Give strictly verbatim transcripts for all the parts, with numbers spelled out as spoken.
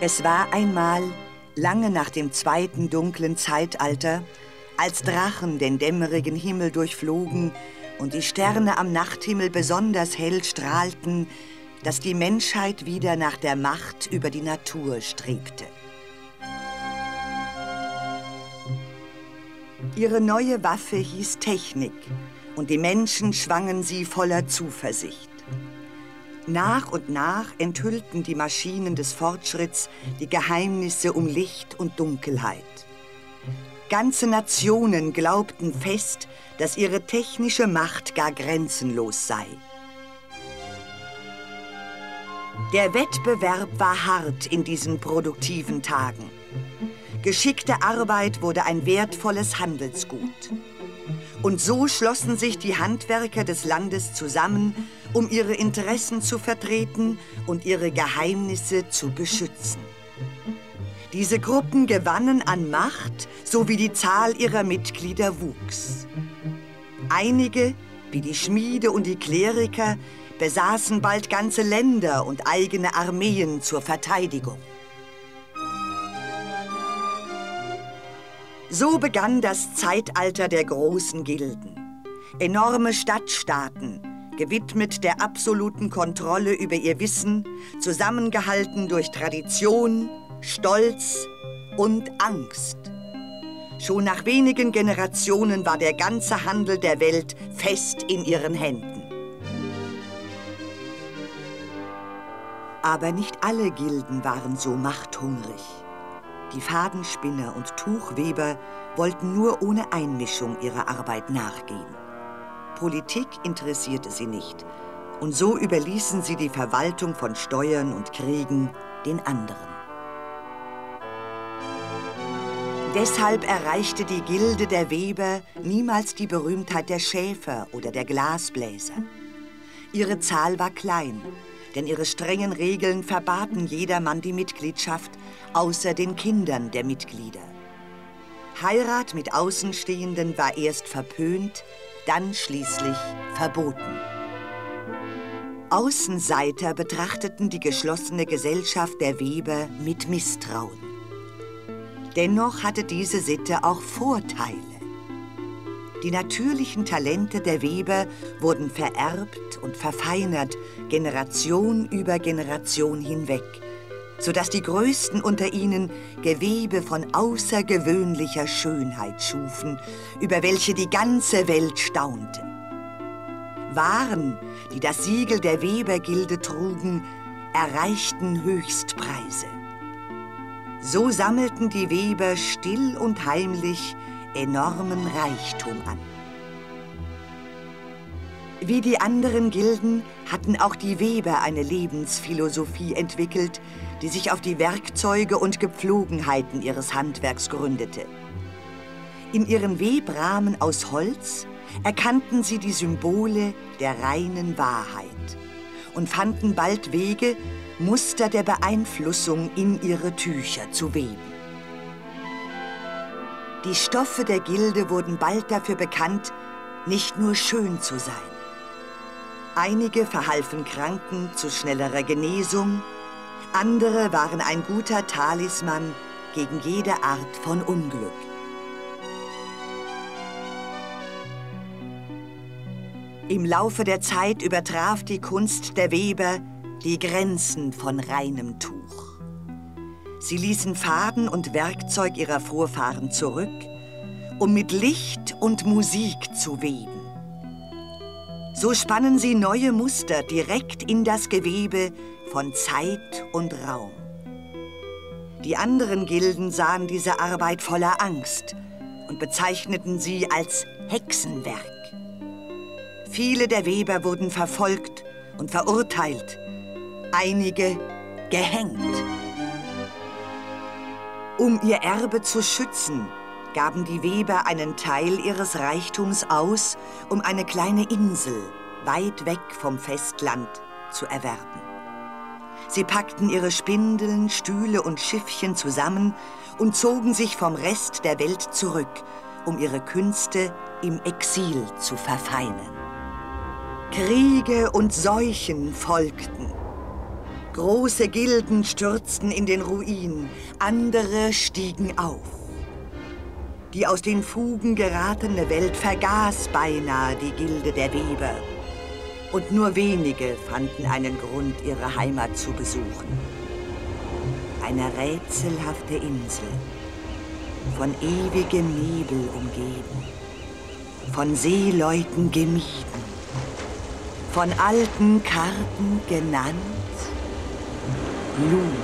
Es war einmal, lange nach dem zweiten dunklen Zeitalter, als Drachen den dämmerigen Himmel durchflogen und die Sterne am Nachthimmel besonders hell strahlten, dass die Menschheit wieder nach der Macht über die Natur strebte. Ihre neue Waffe hieß Technik und die Menschen schwangen sie voller Zuversicht. Nach und nach enthüllten die Maschinen des Fortschritts die Geheimnisse um Licht und Dunkelheit. Ganze Nationen glaubten fest, dass ihre technische Macht gar grenzenlos sei. Der Wettbewerb war hart in diesen produktiven Tagen. Geschickte Arbeit wurde ein wertvolles Handelsgut. Und so schlossen sich die Handwerker des Landes zusammen, um ihre Interessen zu vertreten und ihre Geheimnisse zu beschützen. Diese Gruppen gewannen an Macht, so wie die Zahl ihrer Mitglieder wuchs. Einige, wie die Schmiede und die Kleriker, besaßen bald ganze Länder und eigene Armeen zur Verteidigung. So begann das Zeitalter der großen Gilden. Enorme Stadtstaaten, gewidmet der absoluten Kontrolle über ihr Wissen, zusammengehalten durch Tradition, Stolz und Angst. Schon nach wenigen Generationen war der ganze Handel der Welt fest in ihren Händen. Aber nicht alle Gilden waren so machthungrig. Die Fadenspinner und Tuchweber wollten nur ohne Einmischung ihrer Arbeit nachgehen. Politik interessierte sie nicht, und so überließen sie die Verwaltung von Steuern und Kriegen den anderen. Deshalb erreichte die Gilde der Weber niemals die Berühmtheit der Schäfer oder der Glasbläser. Ihre Zahl war klein, denn ihre strengen Regeln verbaten jedermann die Mitgliedschaft, außer den Kindern der Mitglieder. Heirat mit Außenstehenden war erst verpönt, dann schließlich verboten. Außenseiter betrachteten die geschlossene Gesellschaft der Weber mit Misstrauen. Dennoch hatte diese Sitte auch Vorteile. Die natürlichen Talente der Weber wurden vererbt und verfeinert, Generation über Generation hinweg, sodass die Größten unter ihnen Gewebe von außergewöhnlicher Schönheit schufen, über welche die ganze Welt staunte. Waren, die das Siegel der Webergilde trugen, erreichten Höchstpreise. So sammelten die Weber still und heimlich enormen Reichtum an. Wie die anderen Gilden hatten auch die Weber eine Lebensphilosophie entwickelt, die sich auf die Werkzeuge und Gepflogenheiten ihres Handwerks gründete. In ihren Webrahmen aus Holz erkannten sie die Symbole der reinen Wahrheit und fanden bald Wege, Muster der Beeinflussung in ihre Tücher zu weben. Die Stoffe der Gilde wurden bald dafür bekannt, nicht nur schön zu sein. Einige verhalfen Kranken zu schnellerer Genesung, andere waren ein guter Talisman gegen jede Art von Unglück. Im Laufe der Zeit übertraf die Kunst der Weber die Grenzen von reinem Tuch. Sie ließen Faden und Werkzeug ihrer Vorfahren zurück, um mit Licht und Musik zu weben. So spannen sie neue Muster direkt in das Gewebe von Zeit und Raum. Die anderen Gilden sahen diese Arbeit voller Angst und bezeichneten sie als Hexenwerk. Viele der Weber wurden verfolgt und verurteilt, einige gehängt. Um ihr Erbe zu schützen, gaben die Weber einen Teil ihres Reichtums aus, um eine kleine Insel weit weg vom Festland zu erwerben. Sie packten ihre Spindeln, Stühle und Schiffchen zusammen und zogen sich vom Rest der Welt zurück, um ihre Künste im Exil zu verfeinern. Kriege und Seuchen folgten. Große Gilden stürzten in den Ruin, andere stiegen auf. Die aus den Fugen geratene Welt vergaß beinahe die Gilde der Weber. Und nur wenige fanden einen Grund, ihre Heimat zu besuchen. Eine rätselhafte Insel, von ewigem Nebel umgeben, von Seeleuten gemieden, von alten Karten genannt Lu.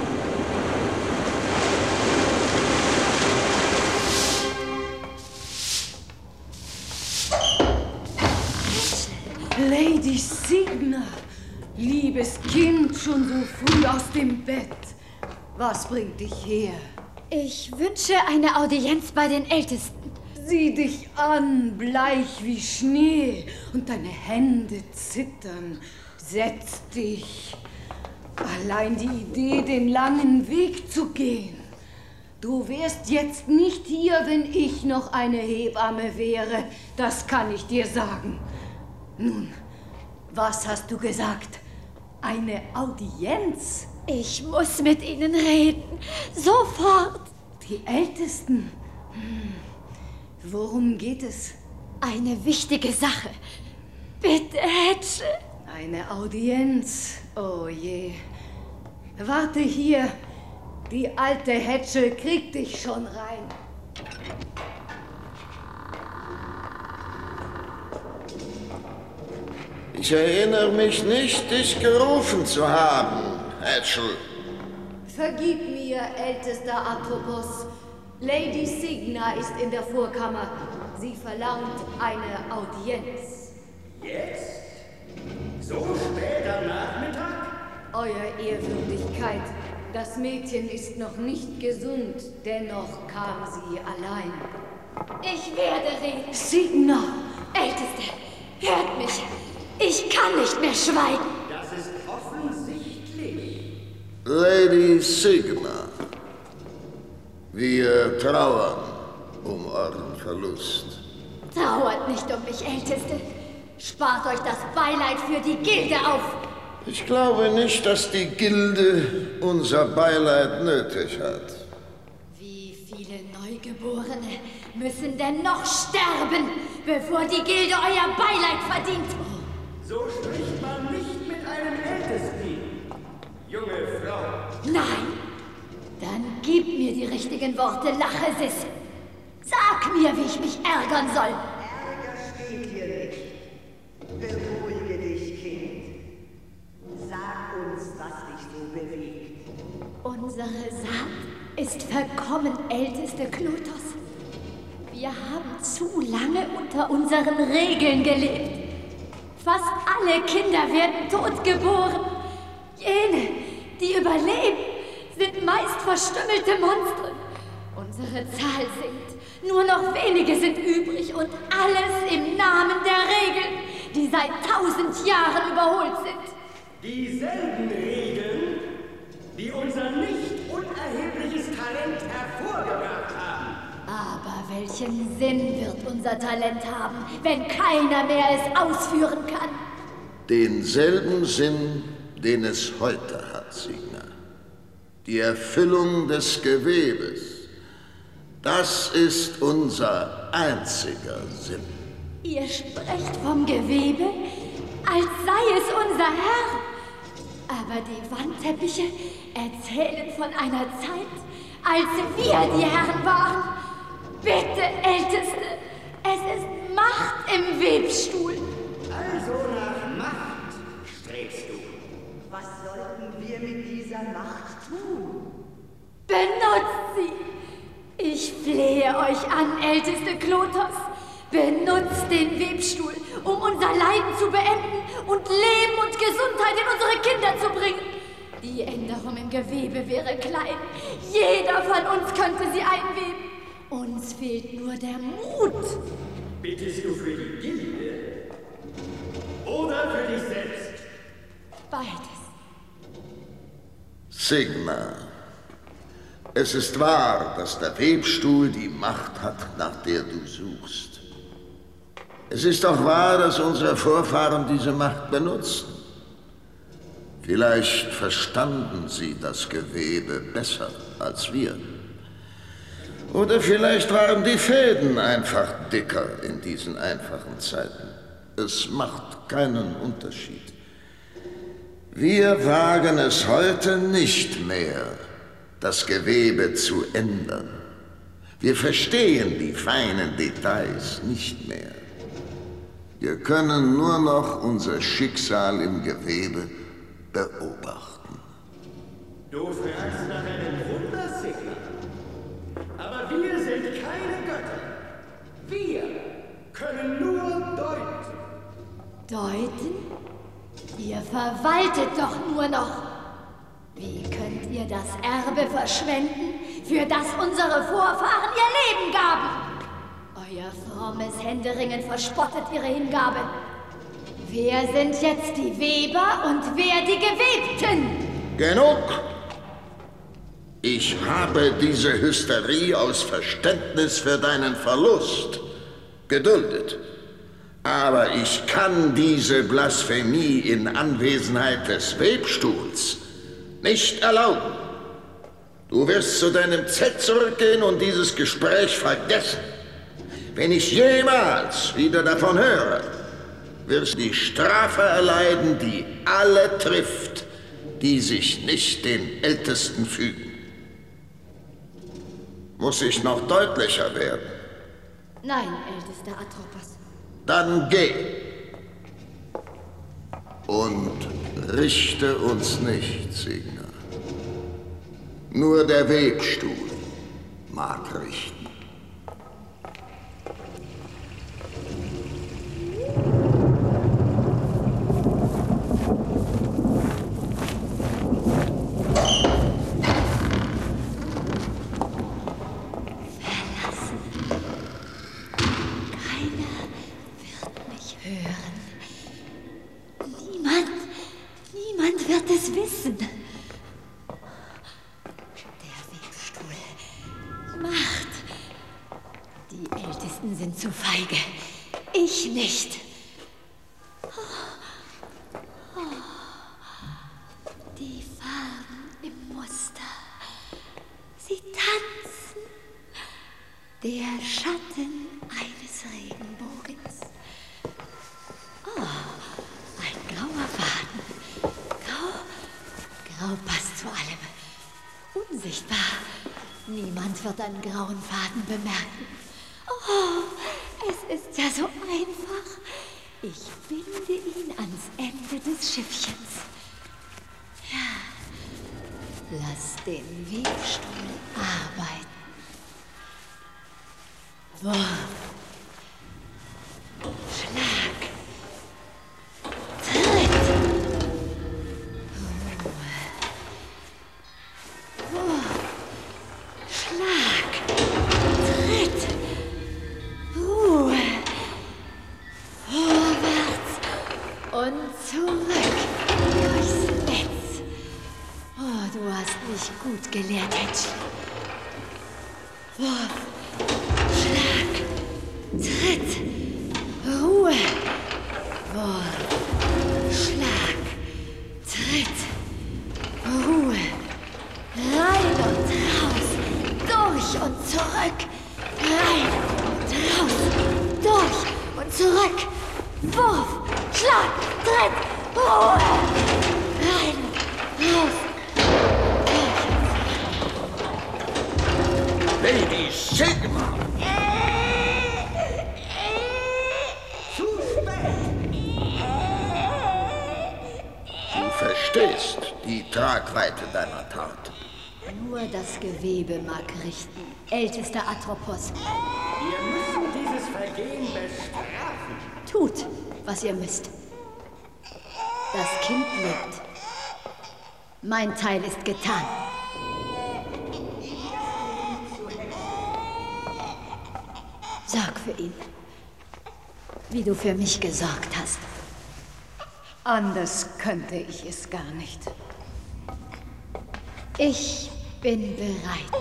Lady Signa, liebes Kind, schon so früh aus dem Bett. Was bringt dich her? Ich wünsche eine Audienz bei den Ältesten. Sieh dich an, bleich wie Schnee, und deine Hände zittern. Setz dich. Allein die Idee, den langen Weg zu gehen. Du wärst jetzt nicht hier, wenn ich noch eine Hebamme wäre. Das kann ich dir sagen. Nun, was hast du gesagt? Eine Audienz? Ich muss mit ihnen reden. Sofort. Die Ältesten? Hm. Worum geht es? Eine wichtige Sache. Bitte, Hätschel. Eine Audienz? Oh je. Warte hier. Die alte Hätschel kriegt dich schon rein. Ich erinnere mich nicht, dich gerufen zu haben, Hätschel. Vergib mir, ältester Atropos. Lady Signa ist in der Vorkammer. Sie verlangt eine Audienz. Jetzt? So spät am Nachmittag? Euer Ehrwürdigkeit, das Mädchen ist noch nicht gesund, dennoch kam sie allein. Ich werde reden. Signa! Älteste, hört mich. Ich kann nicht mehr schweigen. Das ist offensichtlich. Lady Signa, wir trauern um euren Verlust. Trauert nicht um mich, Älteste. Spart euch das Beileid für die Gilde auf. Ich glaube nicht, dass die Gilde unser Beileid nötig hat. Wie viele Neugeborene müssen denn noch sterben, bevor die Gilde euer Beileid verdient? So spricht man nicht mit einem Ältesten. Junge Frau. Nein, dann gib mir die richtigen Worte, Lachesis. Sag mir, wie ich mich ärgern soll. Ärger steht hier nicht. Beruhige dich, Kind. Sag uns, was dich so bewegt. Unsere Saat ist verkommen, älteste Knotos. Wir haben zu lange unter unseren Regeln gelebt. Fast alle Kinder werden totgeboren. Jene, die überleben, sind meist verstümmelte Monstren. Unsere Zahl sinkt. Nur noch wenige sind übrig und alles im Namen der Regeln, die seit tausend Jahren überholt sind. Dieselben Regeln, die unser nicht unerhebliches Talent hervorgebracht haben. Aber welchen Sinn wird unser Talent haben, wenn keiner mehr es ausführen kann? Denselben Sinn, den es heute hat, Signa. Die Erfüllung des Gewebes. Das ist unser einziger Sinn. Ihr sprecht vom Gewebe, als sei es unser Herr. Aber die Wandteppiche erzählen von einer Zeit, als wir die Herren waren. Bitte, Älteste, es ist Macht im Webstuhl. Also nach Macht strebst du. Was sollten wir mit dieser Macht tun? Benutzt sie! Ich flehe euch an, älteste Klotos. Benutzt den Webstuhl, um unser Leiden zu beenden und Leben und Gesundheit in unsere Kinder zu bringen. Die Änderung im Gewebe wäre klein. Jeder von uns könnte sie einweben. Uns fehlt nur der Mut. Bittest du für die Gilde oder für dich selbst? Beides. Signa, es ist wahr, dass der Webstuhl die Macht hat, nach der du suchst. Es ist auch wahr, dass unsere Vorfahren diese Macht benutzten. Vielleicht verstanden sie das Gewebe besser als wir. Oder vielleicht waren die Fäden einfach dicker in diesen einfachen Zeiten. Es macht keinen Unterschied. Wir wagen es heute nicht mehr, das Gewebe zu ändern. Wir verstehen die feinen Details nicht mehr. Wir können nur noch unser Schicksal im Gewebe beobachten. Du fragst nach einem Wunder, Signa. Aber wir sind keine Götter. Wir können nur deuten. Deuten? Ihr verwaltet doch nur noch. Wie könnt ihr das Erbe verschwenden, für das unsere Vorfahren ihr Leben gaben? Euer frommes Händeringen verspottet ihre Hingabe. Wer sind jetzt die Weber und wer die Gewebten? Genug! Ich habe diese Hysterie aus Verständnis für deinen Verlust geduldet. Aber ich kann diese Blasphemie in Anwesenheit des Webstuhls nicht erlauben. Du wirst zu deinem Zelt zurückgehen und dieses Gespräch vergessen. Wenn ich jemals wieder davon höre, wirst du die Strafe erleiden, die alle trifft, die sich nicht den Ältesten fügen. Muss ich noch deutlicher werden? Nein, ältester Atropos. Dann geh und richte uns nicht, Signa. Nur der Webstuhl mag richten. Wissen. Der Webstuhl. Macht. Die Ältesten sind zu feige. Ich nicht. Die Farben im Muster. Sie tanzen. Der Schatten eines Regenbogens. Oh, ein grauer Faden. Grau passt zu allem. Unsichtbar. Niemand wird einen grauen Faden bemerken. Oh, es ist ja so einfach. Ich binde ihn ans Ende des Schiffchens. Ja, lass den Webstuhl arbeiten. Wurf. Schlag. Tritt. Schlag, Tritt, Ruhe, vorwärts und zurück durchs Netz. Oh, du hast mich gut gelehrt, Hätschli. Wurf, Schlag, Tritt, Ruhe, Wurf, Schlag, Tritt, Ruhe, rein und raus. Durch und zurück, rein und raus, durch und zurück, Wurf, Schlag, Tritt, Ruhe, rein und raus, durch. Lady Sigma! Zu spät! Du verstehst die Tragweite deiner Tat. Nur das Gewebe mag richten, ältester Atropos. Wir müssen dieses Vergehen bestrafen. Tut, was ihr müsst. Das Kind lebt. Mein Teil ist getan. Sorg für ihn, wie du für mich gesorgt hast. Anders könnte ich es gar nicht. Ich bin bereit.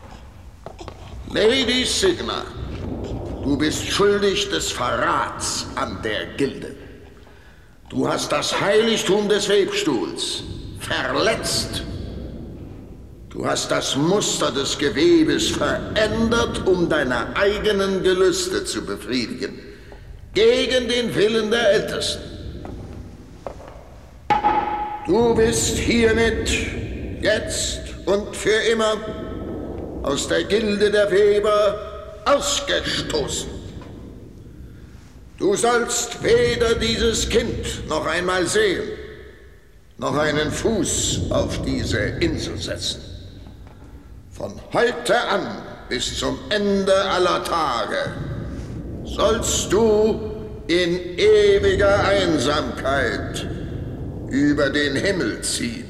Lady Signa, du bist schuldig des Verrats an der Gilde. Du hast das Heiligtum des Webstuhls verletzt. Du hast das Muster des Gewebes verändert, um deine eigenen Gelüste zu befriedigen, gegen den Willen der Ältesten. Du bist hiermit, jetzt und für immer, aus der Gilde der Weber ausgestoßen. Du sollst weder dieses Kind noch einmal sehen, noch einen Fuß auf diese Insel setzen. Von heute an bis zum Ende aller Tage sollst du in ewiger Einsamkeit über den Himmel ziehen.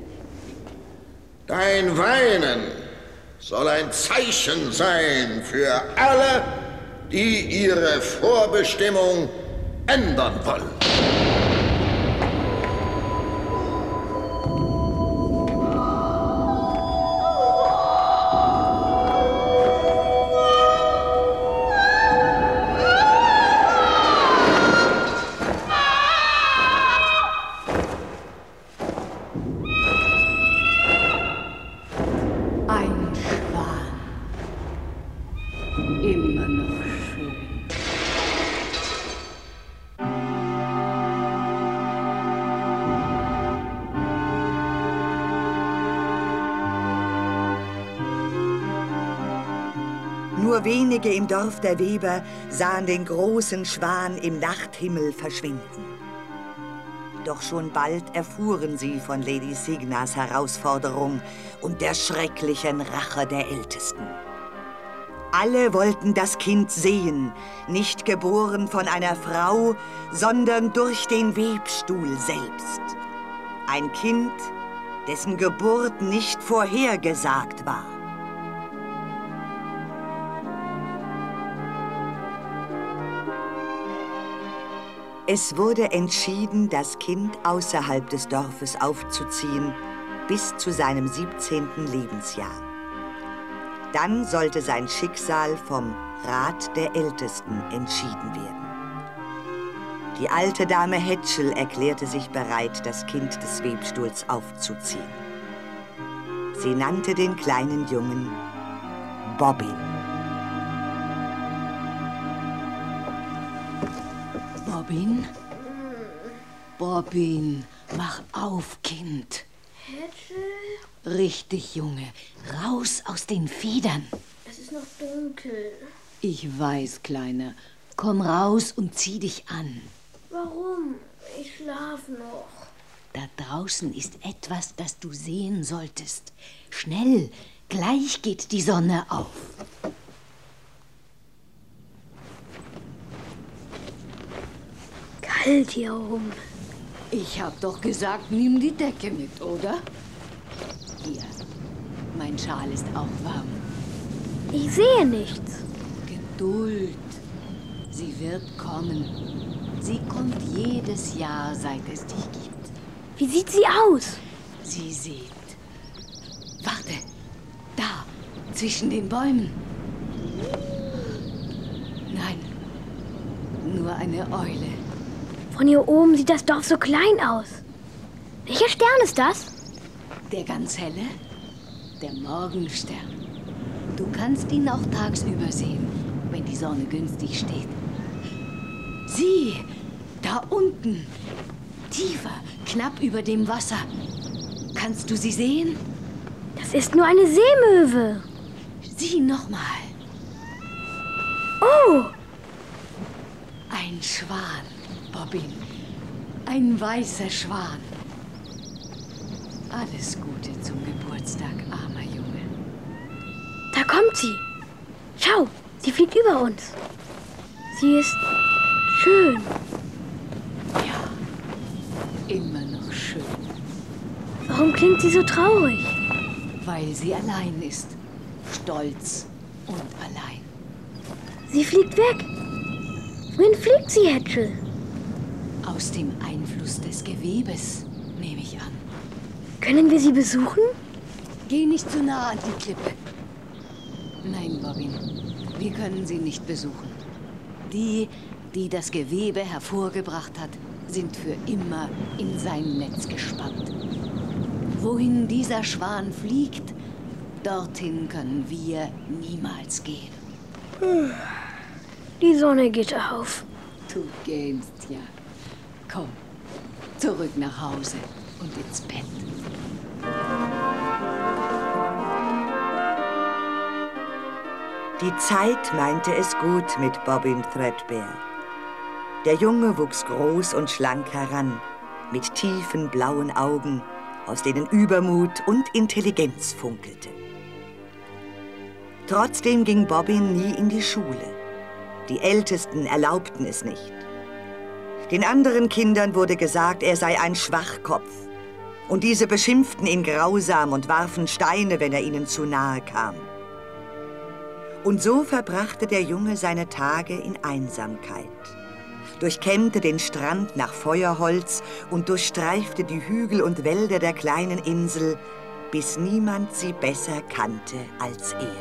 Dein Weinen soll ein Zeichen sein für alle, die ihre Vorbestimmung ändern wollen. Nur wenige im Dorf der Weber sahen den großen Schwan im Nachthimmel verschwinden. Doch schon bald erfuhren sie von Lady Signas Herausforderung und der schrecklichen Rache der Ältesten. Alle wollten das Kind sehen, nicht geboren von einer Frau, sondern durch den Webstuhl selbst. Ein Kind, dessen Geburt nicht vorhergesagt war. Es wurde entschieden, das Kind außerhalb des Dorfes aufzuziehen, bis zu seinem siebzehnten Lebensjahr. Dann sollte sein Schicksal vom Rat der Ältesten entschieden werden. Die alte Dame Hätschel erklärte sich bereit, das Kind des Webstuhls aufzuziehen. Sie nannte den kleinen Jungen Bobbin. Bobbin? Bobbin, mach auf, Kind. Hätschel? Richtig, Junge. Raus aus den Federn. Es ist noch dunkel. Ich weiß, Kleiner. Komm raus und zieh dich an. Warum? Ich schlaf noch. Da draußen ist etwas, das du sehen solltest. Schnell, gleich geht die Sonne auf. Kalt hier oben. Ich hab doch gesagt, nimm die Decke mit, oder? Hier, mein Schal ist auch warm. Ich sehe nichts. Geduld. Sie wird kommen. Sie kommt jedes Jahr, seit es dich gibt. Wie sieht sie aus? Sie sieht... Warte, da, zwischen den Bäumen. Nein, nur eine Eule. Von hier oben sieht das Dorf so klein aus. Welcher Stern ist das? Der ganz helle? Der Morgenstern. Du kannst ihn auch tagsüber sehen, wenn die Sonne günstig steht. Sieh, da unten, tiefer, knapp über dem Wasser. Kannst du sie sehen? Das ist nur eine Seemöwe. Sieh noch mal. Oh! Ein Schwan, Bobbin. Ein weißer Schwan. Alles Gute zum Geburtstag, armer Junge. Da kommt sie. Schau, sie fliegt über uns. Sie ist schön. Ja, immer noch schön. Warum klingt sie so traurig? Weil sie allein ist. Stolz und allein. Sie fliegt weg. Wohin fliegt sie, Hätschel? Aus dem Einfluss des Gewebes, nehme ich an. Können wir sie besuchen? Geh nicht zu nah an die Klippe. Nein, Bobbin, wir können sie nicht besuchen. Die, die das Gewebe hervorgebracht hat, sind für immer in sein Netz gespannt. Wohin dieser Schwan fliegt, dorthin können wir niemals gehen. Die Sonne geht auf. Du gähnst ja. Komm, zurück nach Hause und ins Bett. Die Zeit meinte es gut mit Bobbin Threadbare. Der Junge wuchs groß und schlank heran, mit tiefen blauen Augen, aus denen Übermut und Intelligenz funkelte. Trotzdem ging Bobbin nie in die Schule. Die Ältesten erlaubten es nicht. Den anderen Kindern wurde gesagt, er sei ein Schwachkopf. Und diese beschimpften ihn grausam und warfen Steine, wenn er ihnen zu nahe kam. Und so verbrachte der Junge seine Tage in Einsamkeit, durchkämmte den Strand nach Feuerholz und durchstreifte die Hügel und Wälder der kleinen Insel, bis niemand sie besser kannte als er.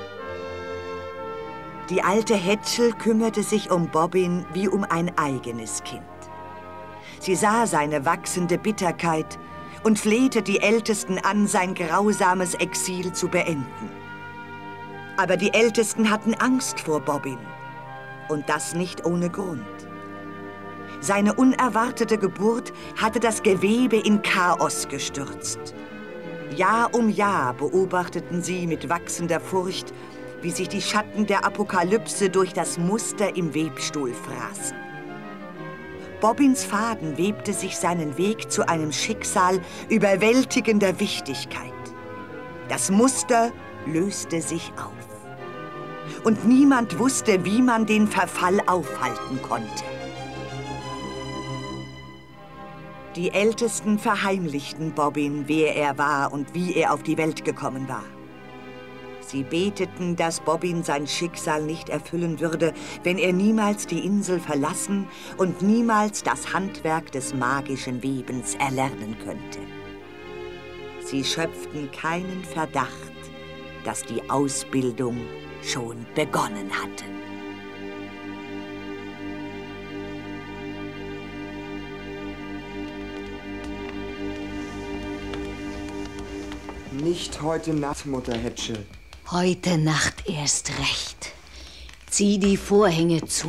Die alte Hätschel kümmerte sich um Bobbin wie um ein eigenes Kind. Sie sah seine wachsende Bitterkeit und flehte die Ältesten an, sein grausames Exil zu beenden. Aber die Ältesten hatten Angst vor Bobbin. Und das nicht ohne Grund. Seine unerwartete Geburt hatte das Gewebe in Chaos gestürzt. Jahr um Jahr beobachteten sie mit wachsender Furcht, wie sich die Schatten der Apokalypse durch das Muster im Webstuhl fraßen. Bobbins Faden webte sich seinen Weg zu einem Schicksal überwältigender Wichtigkeit. Das Muster löste sich auf. Und niemand wusste, wie man den Verfall aufhalten konnte. Die Ältesten verheimlichten Bobbin, wer er war und wie er auf die Welt gekommen war. Sie beteten, dass Bobbin sein Schicksal nicht erfüllen würde, wenn er niemals die Insel verlassen und niemals das Handwerk des magischen Webens erlernen könnte. Sie schöpften keinen Verdacht, dass die Ausbildung schon begonnen hatte. Nicht heute Nacht, Mutter Hätschel. Heute Nacht erst recht. Zieh die Vorhänge zu.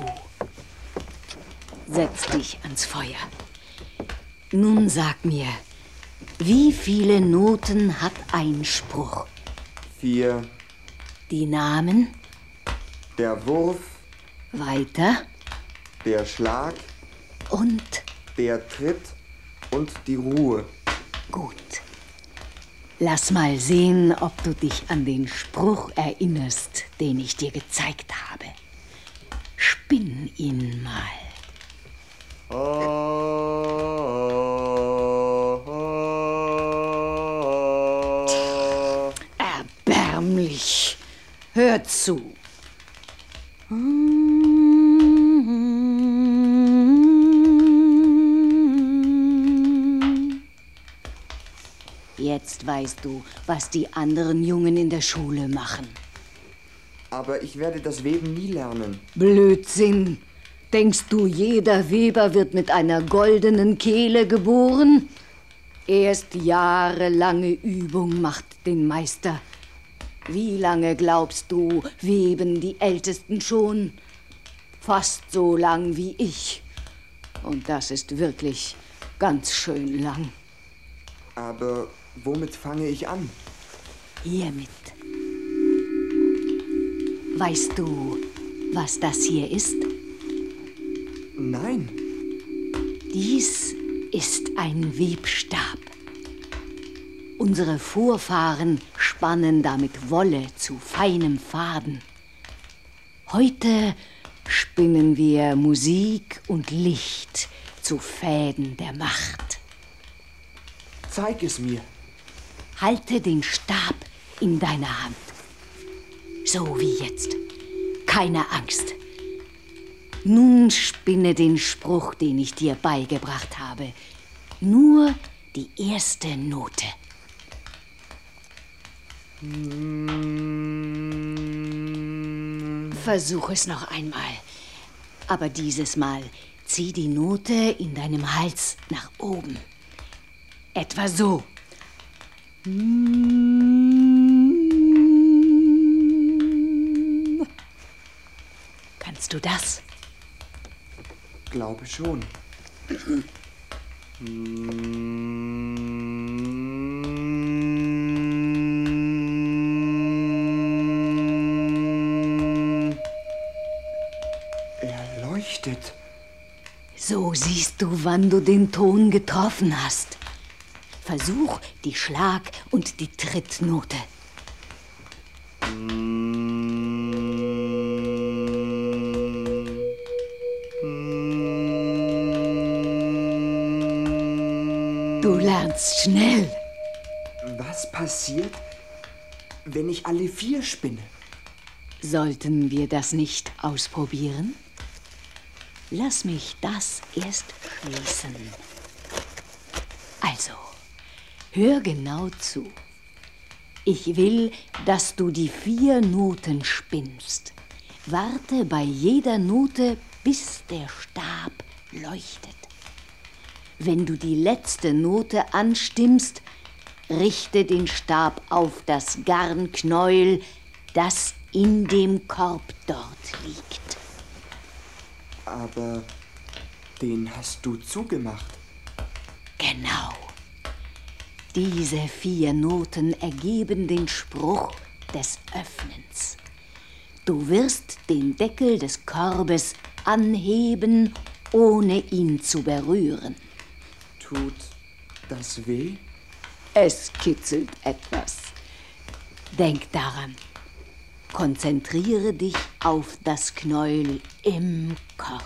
Setz dich ans Feuer. Nun sag mir, wie viele Noten hat ein Spruch? Vier. Die Namen? Der Wurf. Weiter? Der Schlag. Und? Der Tritt und die Ruhe. Gut. Lass mal sehen, ob du dich an den Spruch erinnerst, den ich dir gezeigt habe. Spinn ihn mal. Erbärmlich. Hör zu. Jetzt weißt du, was die anderen Jungen in der Schule machen. Aber ich werde das Weben nie lernen. Blödsinn. Denkst du, jeder Weber wird mit einer goldenen Kehle geboren? Erst jahrelange Übung macht den Meister. Wie lange glaubst du, weben die Ältesten schon? Fast so lang wie ich. Und das ist wirklich ganz schön lang. Aber womit fange ich an? Hiermit. Weißt du, was das hier ist? Nein. Dies ist ein Webstab. Unsere Vorfahren spannen damit Wolle zu feinem Faden. Heute spinnen wir Musik und Licht zu Fäden der Macht. Zeig es mir. Halte den Stab in deiner Hand. So wie jetzt. Keine Angst. Nun spinne den Spruch, den ich dir beigebracht habe. Nur die erste Note. Versuch es noch einmal. Aber dieses Mal zieh die Note in deinem Hals nach oben. Etwa so. Kannst du das? Glaube schon. Er leuchtet. So siehst du, wann du den Ton getroffen hast. Versuch die Schlag- und die Trittnote. Du lernst schnell. Was passiert, wenn ich alle vier spinne? Sollten wir das nicht ausprobieren? Lass mich das erst schließen. Also, hör genau zu. Ich will, dass du die vier Noten spinnst. Warte bei jeder Note, bis der Stab leuchtet. Wenn du die letzte Note anstimmst, richte den Stab auf das Garnknäuel, das in dem Korb dort liegt. Aber den hast du zugemacht. Genau. Diese vier Noten ergeben den Spruch des Öffnens. Du wirst den Deckel des Korbes anheben, ohne ihn zu berühren. Tut das weh? Es kitzelt etwas. Denk daran. Konzentriere dich auf das Knäuel im Korb.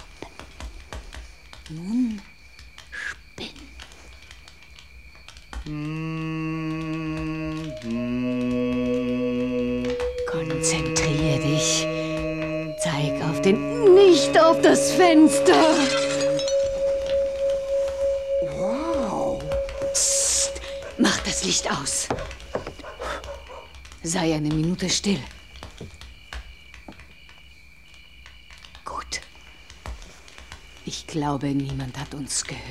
Nun spinn. Konzentriere dich. Zeig auf den... Nicht auf das Fenster! Wow! Psst, mach das Licht aus. Sei eine Minute still. Gut. Ich glaube, niemand hat uns gehört.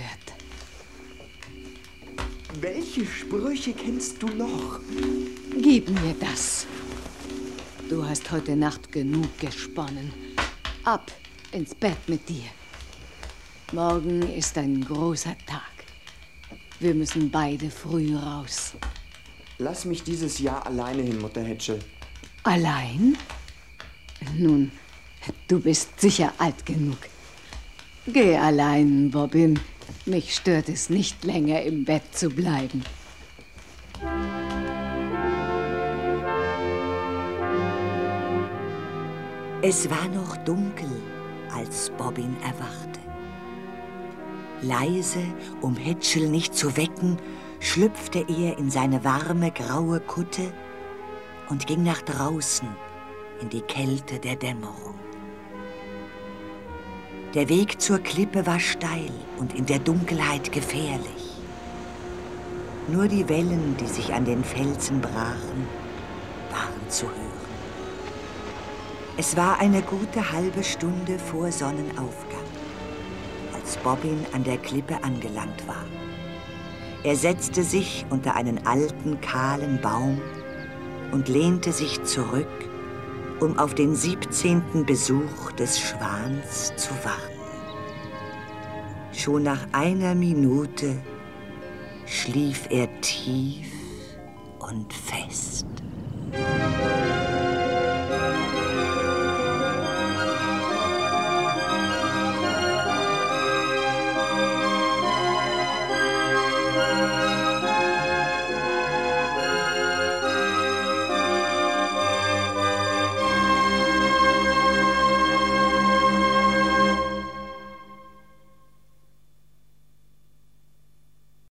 Welche Sprüche kennst du noch? Gib mir das. Du hast heute Nacht genug gesponnen. Ab ins Bett mit dir. Morgen ist ein großer Tag. Wir müssen beide früh raus. Lass mich dieses Jahr alleine hin, Mutter Hätschel. Allein? Nun, du bist sicher alt genug. Geh allein, Bobbin. Mich stört es nicht länger, im Bett zu bleiben. Es war noch dunkel, als Bobbin erwachte. Leise, um Hätschel nicht zu wecken, schlüpfte er in seine warme, graue Kutte und ging nach draußen in die Kälte der Dämmerung. Der Weg zur Klippe war steil und in der Dunkelheit gefährlich. Nur die Wellen, die sich an den Felsen brachen, waren zu hören. Es war eine gute halbe Stunde vor Sonnenaufgang, als Bobbin an der Klippe angelangt war. Er setzte sich unter einen alten, kahlen Baum und lehnte sich zurück, um auf den siebzehnten Besuch des Schwans zu warten. Schon nach einer Minute schlief er tief und fest.